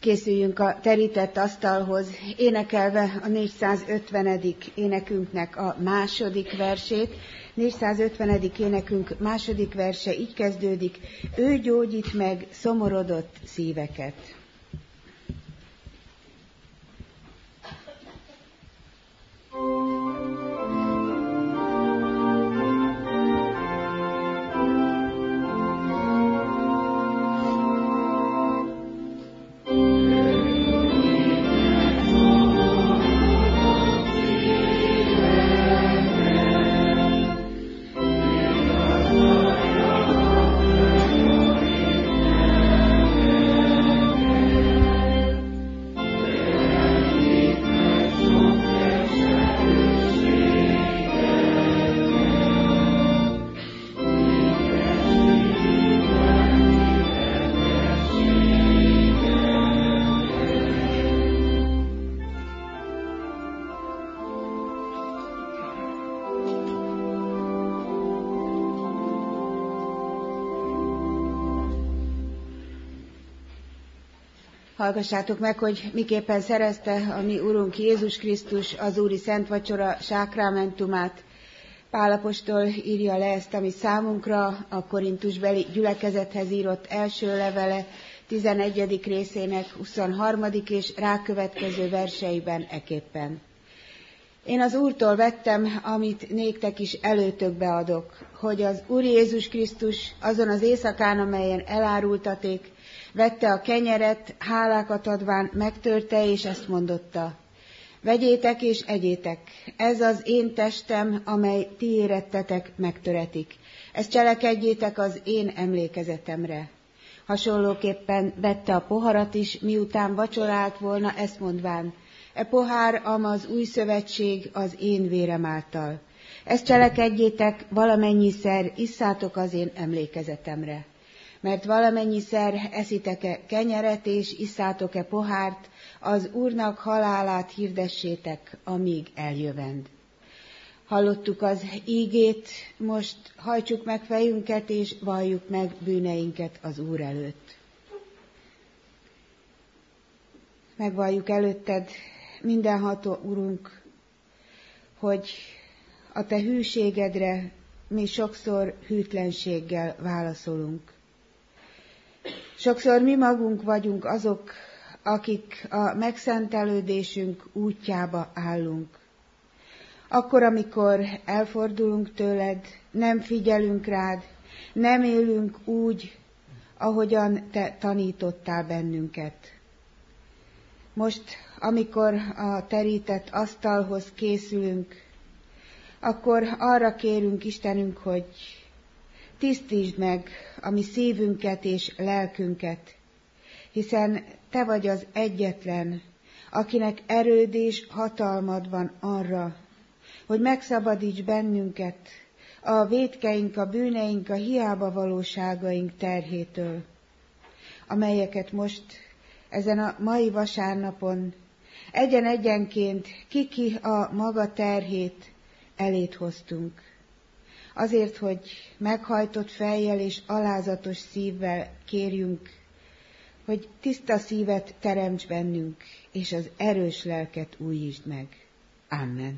Készüljünk a terített asztalhoz, énekelve a négyszázötvenedik énekünknek a második versét. négyszázötvenedik énekünk második verse így kezdődik: ő gyógyít meg szomorodott szíveket. Hallgassátok meg, hogy miképpen szerezte a mi Urunk Jézus Krisztus az Úri Szent Vacsora sákramentumát. Pál apostol írja le ezt, ami számunkra a korintusbeli gyülekezethez írott első levele tizenegyedik részének huszonharmadik és rákövetkező verseiben eképpen. Én az Úrtól vettem, amit néktek is előtökbe adok, hogy az Úr Jézus Krisztus azon az éjszakán, amelyen elárultaték, vette a kenyeret, hálákat adván megtörte, és ezt mondotta: vegyétek és egyétek, ez az én testem, amely ti érettetek megtöretik. Ezt cselekedjétek az én emlékezetemre. Hasonlóképpen vette a poharat is, miután vacsorált volna, ezt mondván: e pohár, ama az új szövetség az én vérem által. Ezt cselekedjétek, valamennyiszer isszátok az én emlékezetemre. Mert valamennyiszer eszitek-e kenyeret és isszátok-e pohárt, az Úrnak halálát hirdessétek, amíg eljövend. Hallottuk az ígét, most hajtsuk meg fejünket és valljuk meg bűneinket az Úr előtt. Megvalljuk előtted, mindenható Urunk, hogy a te hűségedre mi sokszor hűtlenséggel válaszolunk. Sokszor mi magunk vagyunk azok, akik a megszentelődésünk útjába állunk. Akkor, amikor elfordulunk tőled, nem figyelünk rád, nem élünk úgy, ahogyan te tanítottál bennünket. Most, amikor a terített asztalhoz készülünk, akkor arra kérünk, Istenünk, hogy tisztítsd meg a mi szívünket és lelkünket, hiszen te vagy az egyetlen, akinek erőd és hatalmad van arra, hogy megszabadíts bennünket a vétkeink, a bűneink, a hiába valóságaink terhétől, amelyeket most ezen a mai vasárnapon egyen-egyenként ki-ki a maga terhét elét hoztunk. Azért, hogy meghajtott fejjel és alázatos szívvel kérjünk, hogy tiszta szívet teremts bennünk, és az erős lelket újítsd meg. Amen.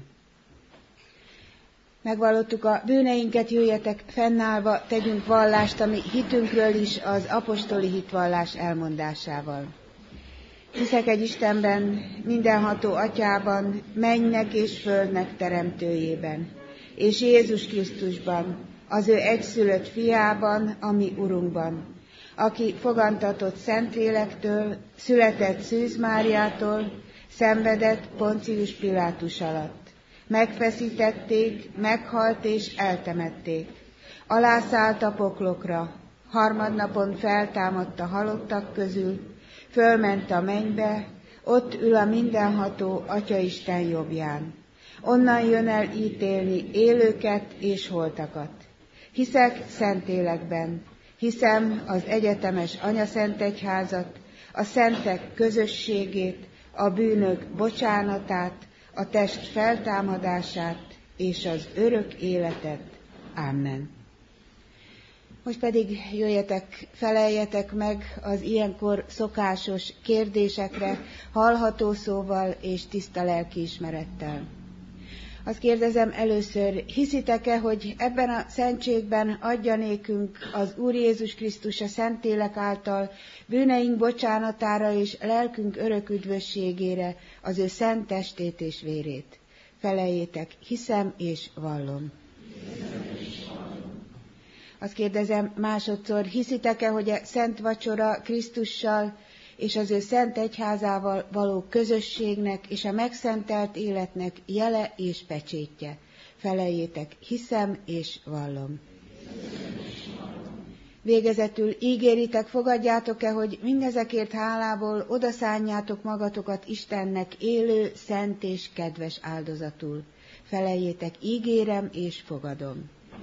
Megvallottuk a bűneinket, jöjjetek fennállva, tegyünk vallást a mi hitünkről is az apostoli hitvallás elmondásával. Hiszek egy Istenben, mindenható Atyában, mennynek és földnek teremtőjében, és Jézus Krisztusban, az ő egyszülött fiában, a mi Urunkban, aki fogantatott Szentlélektől, született Szűz Máriától, szenvedett Poncius Pilátus alatt. Megfeszítették, meghalt és eltemették. Alászállt a poklokra, harmadnapon feltámadt a halottak közül, fölment a mennybe, ott ül a mindenható Atyaisten jobbján. Onnan jön el ítélni élőket és holtakat. Hiszek Szentlélekben, hiszem az egyetemes Anyaszentegyházat, a szentek közösségét, a bűnök bocsánatát, a test feltámadását és az örök életet. Amen. Most pedig jöjjetek, feleljetek meg az ilyenkor szokásos kérdésekre, hallható szóval és tiszta lelkiismerettel. Azt kérdezem először, hiszitek-e, hogy ebben a szentségben adja nékünk az Úr Jézus Krisztus a Szentlélek által bűneink bocsánatára és lelkünk örök üdvösségére az ő szent testét és vérét? Feleljétek, hiszem és vallom. Azt kérdezem másodszor, hiszitek-e, hogy a szent vacsora Krisztussal és az ő szent egyházával való közösségnek és a megszentelt életnek jele és pecsétje? Feleljétek, hiszem és vallom. Végezetül ígéritek, fogadjátok-e, hogy mindezekért hálából odaszánjátok magatokat Istennek élő, szent és kedves áldozatul? Feleljétek, ígérem és fogadom.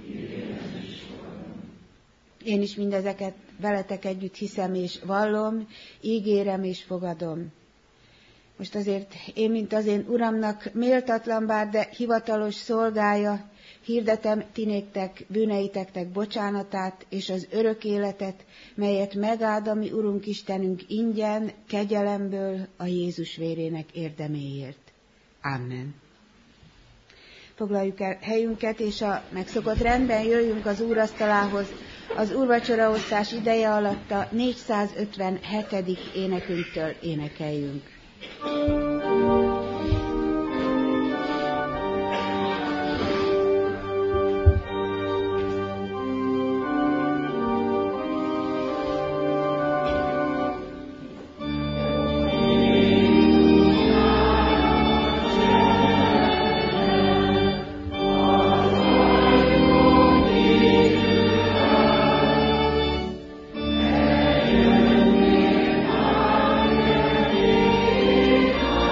Én is mindezeket veletek együtt hiszem és vallom, ígérem és fogadom. Most azért én, mint az én Uramnak méltatlan bár, de hivatalos szolgája, hirdetem ti néktek bűneiteknek bocsánatát és az örök életet, melyet megáld a mi Urunk Istenünk ingyen, kegyelemből a Jézus vérének érdeméért. Amen. Foglaljuk el helyünket, és a megszokott rendben jöjjünk az úrasztalához. Az úrvacsoraosztás ideje alatt a négyszázötvenhetedik énekünktől énekeljünk. Amen.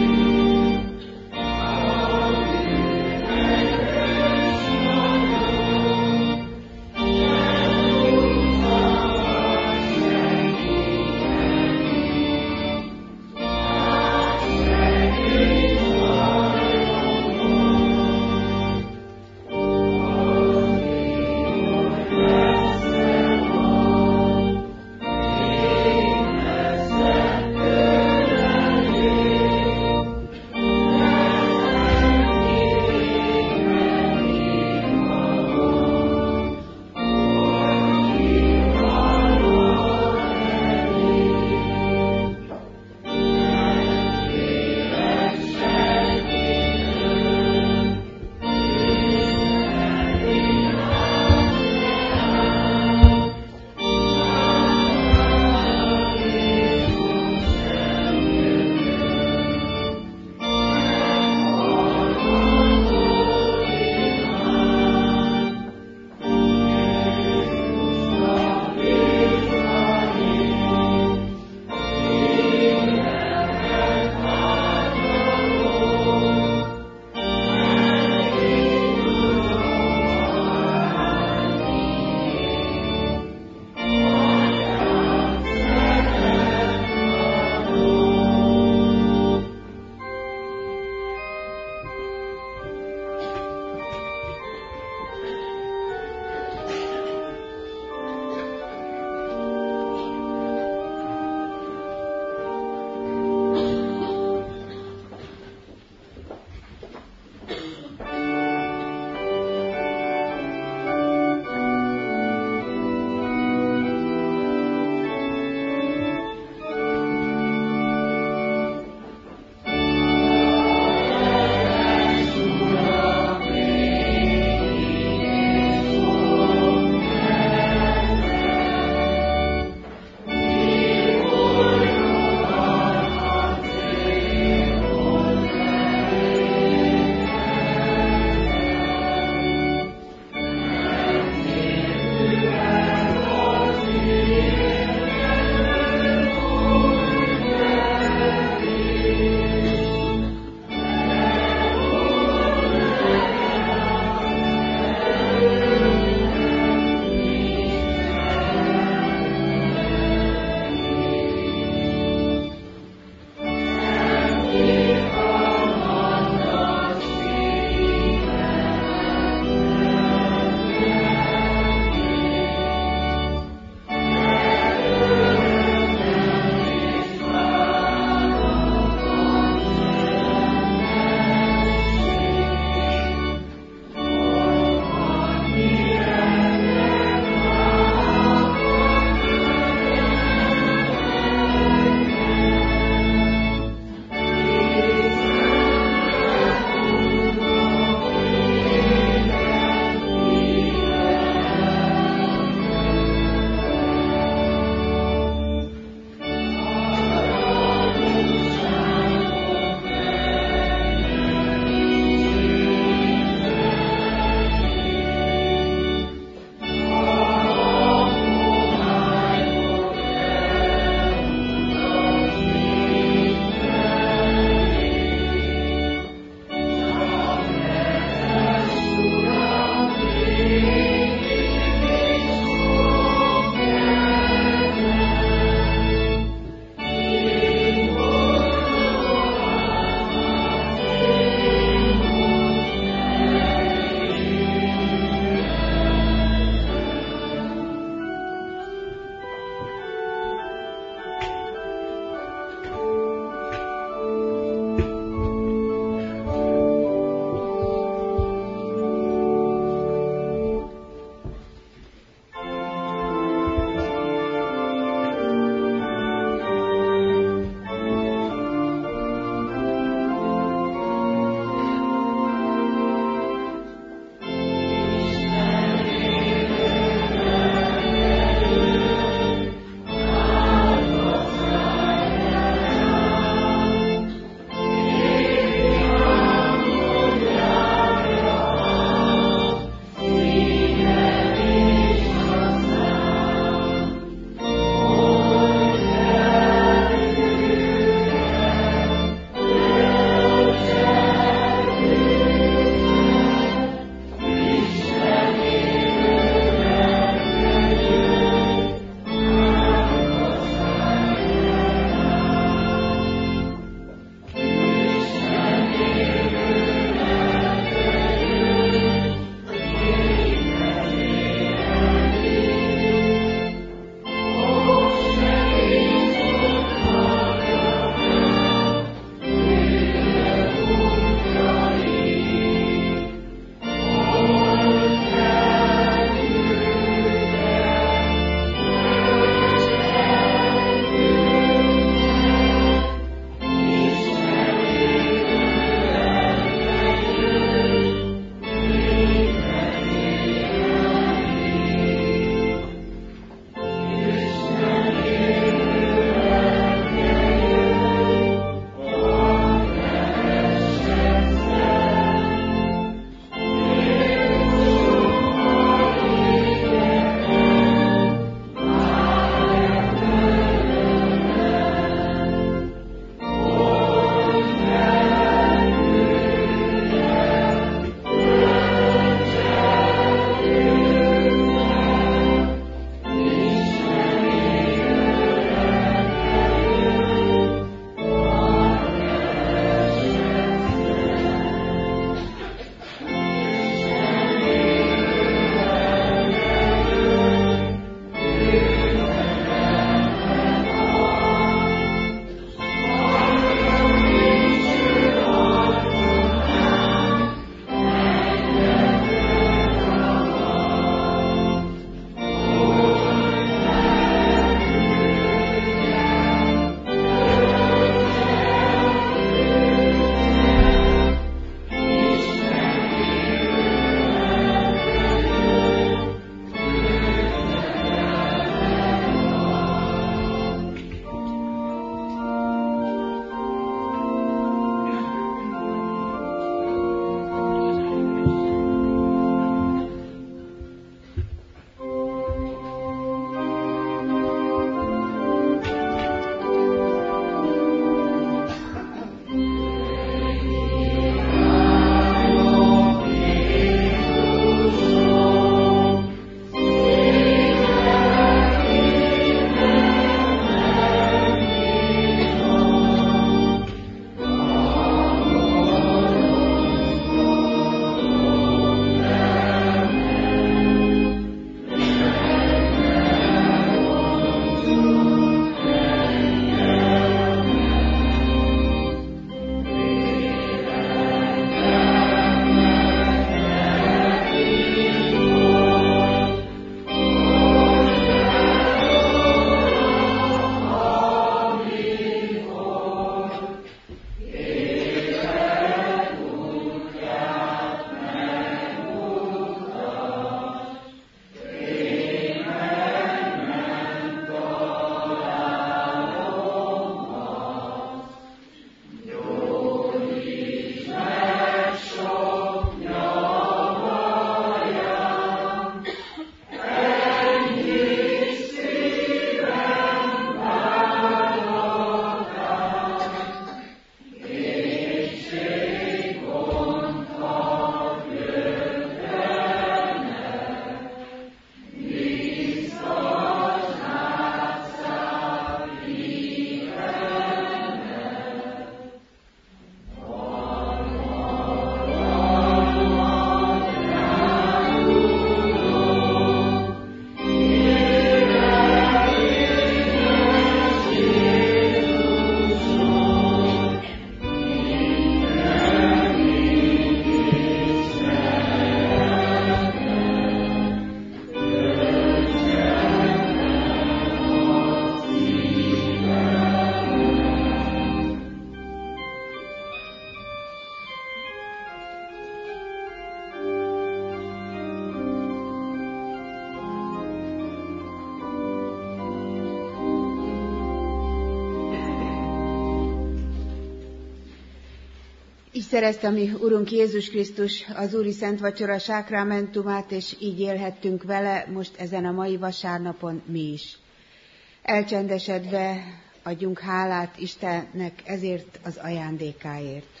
Így szerezte a mi Urunk Jézus Krisztus az Úri Szent Vacsora sákramentumát, és így élhettünk vele most ezen a mai vasárnapon mi is. Elcsendesedve adjunk hálát Istennek ezért az ajándékáért.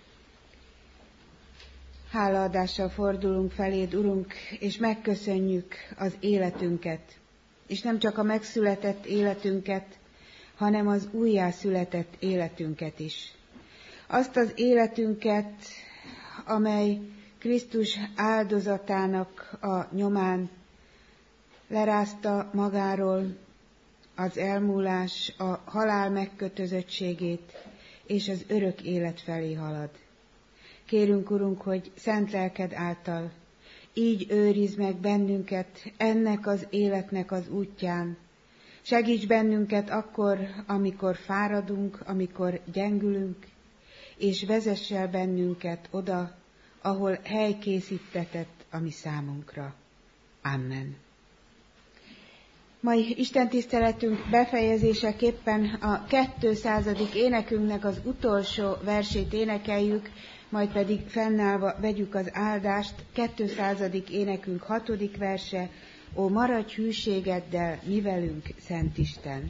Hálaadással fordulunk feléd, Urunk, és megköszönjük az életünket, és nem csak a megszületett életünket, hanem az újjászületett életünket is. Azt az életünket, amely Krisztus áldozatának a nyomán lerázta magáról az elmúlás, a halál megkötözöttségét, és az örök élet felé halad. Kérünk, Urunk, hogy szent lelked által így őrizd meg bennünket ennek az életnek az útján. Segíts bennünket akkor, amikor fáradunk, amikor gyengülünk, és vezess el bennünket oda, ahol hely készítetett a mi számunkra. Amen. Mai istentiszteletünk befejezéseképpen a kétszázadik énekünknek az utolsó versét énekeljük, majd pedig fennállva vegyük az áldást. kétszázadik énekünk hatodik verse: Ó, maradj hűségeddel mi velünk, Szent Isten!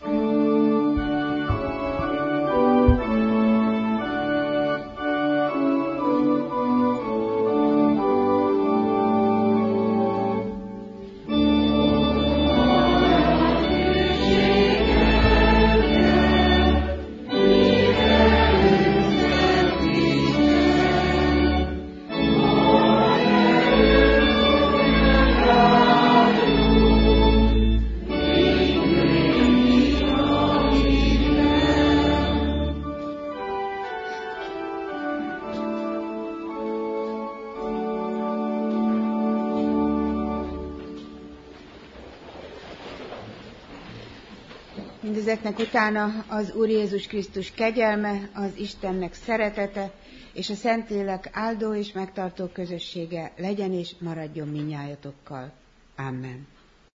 Mindezeknek utána az Úr Jézus Krisztus kegyelme, az Istennek szeretete és a Szentlélek áldó és megtartó közössége legyen és maradjon mindnyájatokkal. Amen.